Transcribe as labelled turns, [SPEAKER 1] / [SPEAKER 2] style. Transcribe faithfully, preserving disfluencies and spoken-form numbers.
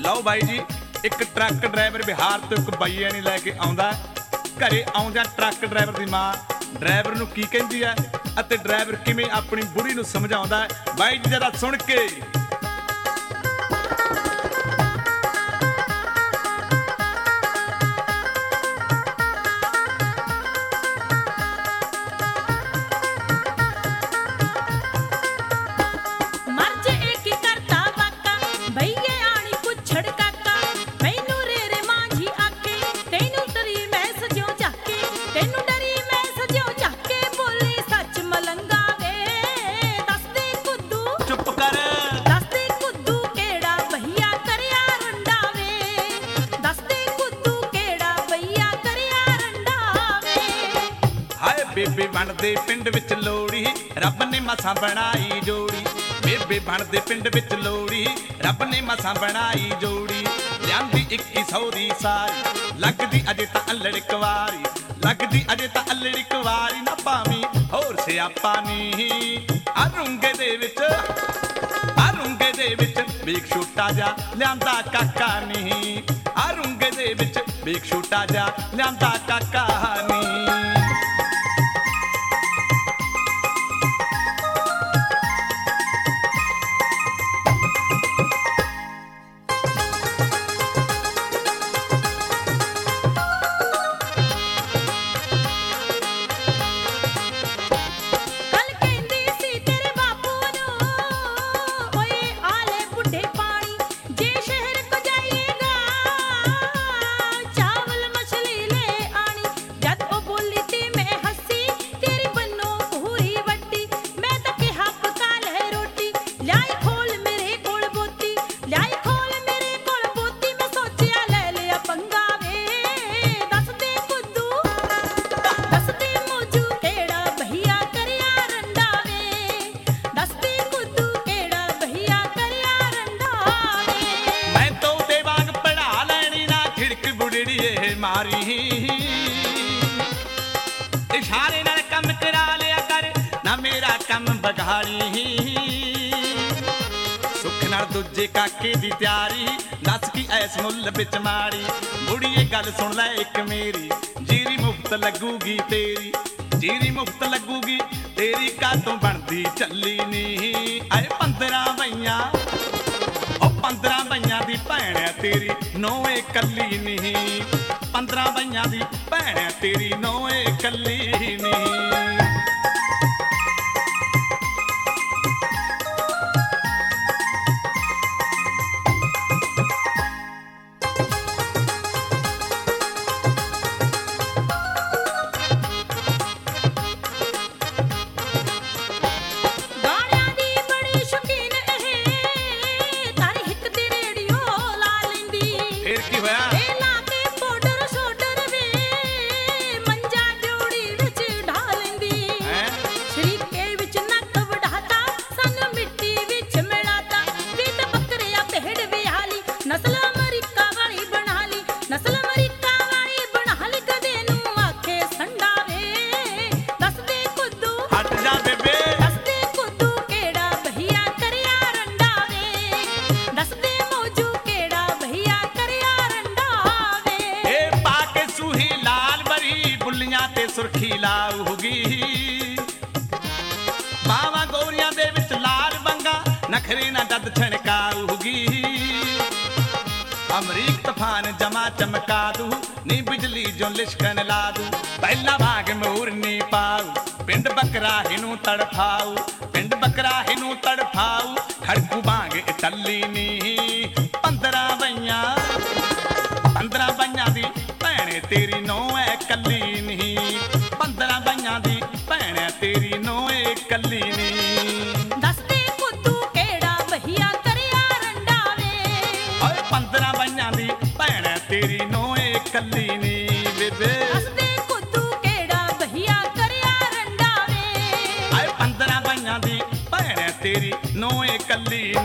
[SPEAKER 1] ਲਓ ਬਾਈ ਜੀ, ਇੱਕ ਟਰੱਕ ਡਰਾਈਵਰ ਬਿਹਾਰ ਤੋਂ ਇੱਕ ਬਈਆ ਨਹੀਂ ਲੈ ਕੇ ਆਉਂਦਾ। ਘਰੇ ਆਉਂਦਿਆਂ ਟਰੱਕ ਡਰਾਈਵਰ ਦੀ ਮਾਂ ਡਰਾਈਵਰ ਨੂੰ ਕੀ ਕਹਿੰਦੀ ਹੈ ਅਤੇ ਡਰਾਈਵਰ ਕਿਵੇਂ ਆਪਣੀ ਬੁੜੀ ਨੂੰ ਸਮਝਾਉਂਦਾ ਹੈ, ਬਾਈ ਜੀ ਜਰਾ ਸੁਣ ਕੇ। ਬੇਬੇ ਬਣਦੇ ਪਿੰਡ ਵਿੱਚ ਲੋੜੀ, ਰੱਬ ਨੇ ਮਸਾਂ ਬਣਾਈ ਜੋੜੀ। ਬੇਬੇ ਬਣਦੇ ਪਿੰਡ ਵਿੱਚ ਲੋੜੀ, ਰੱਬ ਨੇ ਮਸਾਂ ਬਣਾਈ ਜੋੜੀ। ਲਿਆਂਦੀ ਇੱਕੀ ਸੌ ਦੀ ਸਾਰੀ, ਲੱਗਦੀ ਅਜੇ ਤਾਂ ਅਲੜ ਕੁਵਾਰੀ, ਲੱਗਦੀ ਅਜੇ ਤਾਂ ਅਲੜ ਕੁਵਾਰੀ। ਨਾ ਭਾਵੀਂ ਹੋਰ ਸਿਆਪਾ ਨੀ ਆ ਰੁੰਗੇ ਦੇ ਵਿੱਚ, ਆ ਰੁੰਗੇ ਦੇ ਵਿੱਚ ਵੇਖ ਛੋਟਾ ਜਾ ਲਿਆਂਦਾ ਕਾਕਾ ਨੀ, ਆ ਰੁੰਗੇ ਦੇ ਵਿੱਚ ਵੇਖ ਛੋਟਾ ਜਾ ਲਿਆਂਦਾ ਕਾਕਾ ਨੀ। ਇਸ਼ਾਰੇ ਨਾਲ ਕੰਮ ਕਰਾ ਲਿਆ ਕਰ ਨਾ ਮੇਰਾ ਕੰਮ ਬਗਾੜੀ। ਸੁੱਖ ਨਾਲ ਦੂਜੇ ਕਾਕੇ ਦੀ ਤਿਆਰੀ, ਦੱਸ ਕੀ ਐਸ ਮੁੱਲ ਵਿੱਚ ਮਾੜੀ। ਬੁੜੀਏ ਗੱਲ ਸੁਣ ਲੈ ਇੱਕ ਮੇਰੀ, ਜੀਰੀ ਮੁਫਤ ਲੱਗੂਗੀ ਤੇਰੀ, ਜੀਰੀ ਮੁਫਤ ਲੱਗੂਗੀ ਤੇਰੀ। ਕਾਦੋਂ ਬਣਦੀ ਚੱਲੀ ਨੀ ਆਏ ਪੰਦਰਾਂ ਬਈਆਂ, ਉਹ ਪੰਦਰਾਂ ਬਈਆਂ ਦੀ ਭੈਣ ਤੇਰੀ ਨੌਵੇਂ ਕੱਲੀ ਨੀ, ਪੰਦਰਾਂ ਬਈਆਂ ਦੀ ਭੈਣ ਤੇਰੀ ਨੌਵੇਂ ਕੱਲੀ ਨੀ। ਸੁਰਖੀ ਲਾਊਗੀ ਬਾਵਾ ਗੋਰੀਆਂ ਦੇ ਵਿੱਚ ਲਾਲ ਬੰਗਾ, ਨਖਰੇ ਨਾ ਜਦ ਛਣਕਾਊਗੀ। ਅਮਰੀਕ ਤੂਫਾਨ ਜਮਾ ਚਮਕਾ ਦੂ ਨੀ ਬਿਜਲੀ ਜੋ ਲਿਸ਼ਕਣ ਲਾ ਦੂ। ਪਹਿਲਾ ਭਾਗ ਮੂਰਨੀ ਪਾਊ, ਪਿੰਡ ਬਕਰਾਹੇ ਨੂੰ ਤੜਫਾਊ, ਪਿੰਡ ਬਕਰਾਹੇ ਨੂੰ ਤੜਫਾਊ। ਖੜਕੂ ਬਾਂਗ ਇਟੱਲੀ ਨੀ ਪੰਦਰਾਂ ਬਈਆਂ, ਪੰਦਰਾਂ ਬਈਆਂ ਦੀ ਭੈਣੇ ਤੇਰੀ ਨੌਵੇਂ ਕੱਲੀ ਨੀ, ਪੰਦਰਾਂ ਬਈਆਂ ਦੀ ਭੈਣ ਤੇਰੀ ਨੌਵੇਂ ਕੱਲੀ ਨੀ।
[SPEAKER 2] ਦੱਸਦੇ ਕੁੱਦੂ ਕਿਹੜਾ ਬਹੀਆ ਕਰਿਆ ਰੰਡਾ ਵੇ,
[SPEAKER 1] ਓਏ ਪੰਦਰਾਂ ਬਈਆਂ ਦੀ ਭੈਣ ਤੇਰੀ ਨੌਵੇਂ ਕੱਲੀ ਨੀ ਬੇਬੇ।
[SPEAKER 2] ਦੱਸਦੇ ਕੁੱਦੂ ਕਿਹੜਾ ਬਹੀਆ ਕਰਿਆ ਰੰਡਾ ਵੇ,
[SPEAKER 1] ਓਏ ਪੰਦਰਾਂ ਬਈਆਂ ਦੀ ਭੈਣ ਤੇਰੀ ਨੌਵੇਂ ਕੱਲੀ